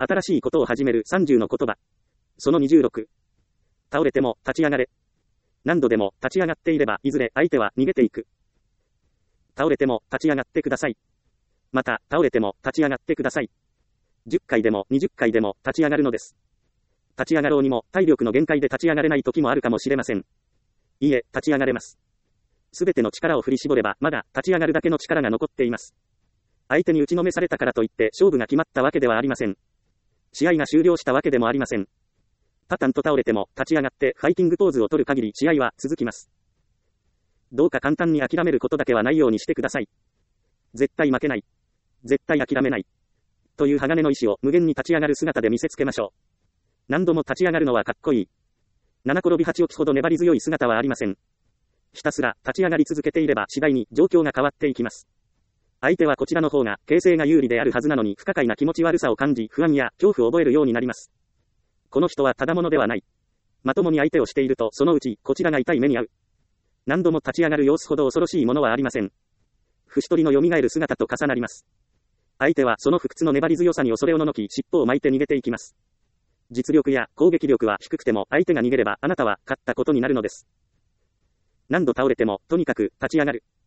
新しいことを始める30の言葉。その26。倒れても立ち上がれ。何度でも立ち上がっていればいずれ相手は逃げていく。倒れても立ち上がってください。また倒れても立ち上がってください。10回でも20回でも立ち上がるのです。立ち上がろうにも体力の限界で立ち上がれない時もあるかもしれません。いいえ、立ち上がれます。すべての力を振り絞ればまだ立ち上がるだけの力が残っています。相手に打ちのめされたからといって勝負が決まったわけではありません。試合が終了したわけでもありません。パタンと倒れても立ち上がってファイティングポーズを取る限り試合は続きます。どうか簡単に諦めることだけはないようにしてください。絶対負けない。絶対諦めない。という鋼の意志を無限に立ち上がる姿で見せつけましょう。何度も立ち上がるのはかっこいい。七転び八起きほど粘り強い姿はありません。ひたすら立ち上がり続けていれば次第に状況が変わっていきます。相手はこちらの方が形勢が有利であるはずなのに不可解な気持ち悪さを感じ不安や恐怖を覚えるようになります。この人はただものではない。まともに相手をしているとそのうちこちらが痛い目に遭う。何度も立ち上がる様子ほど恐ろしいものはありません。節取りの蘇る姿と重なります。相手はその不屈の粘り強さに恐れおののき尻尾を巻いて逃げていきます。実力や攻撃力は低くても相手が逃げればあなたは勝ったことになるのです。何度倒れてもとにかく立ち上がる。